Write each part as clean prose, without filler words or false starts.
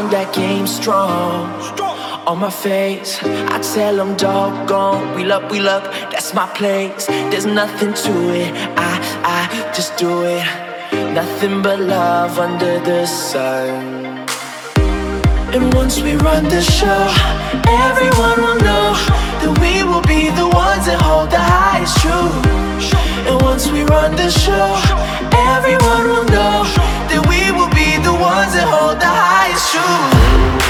strong, that game strong. On my face, I tell them doggone, we love, that's my place. There's nothing to it, I just do it. Nothing but love under the sun. And once we run the show, everyone will know that we will be the ones that hold the highest truth. And once we run the show, everyone will know that we will be the ones that hold the highest truth.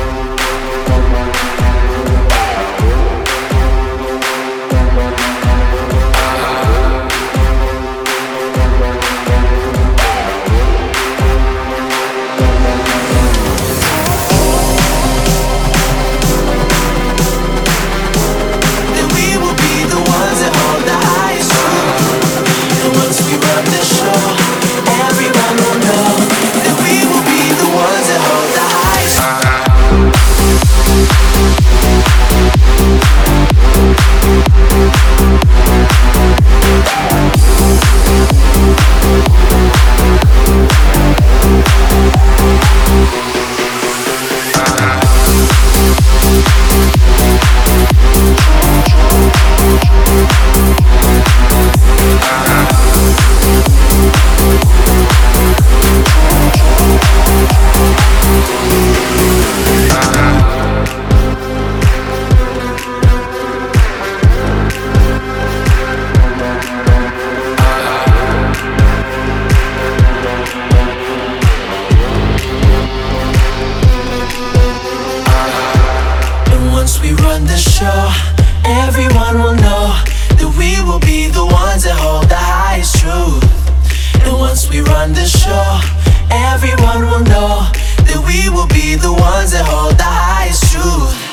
Everyone will know that we will be the ones that hold the highest truth. And once we run the show, everyone will know that we will be the ones that hold the highest truth.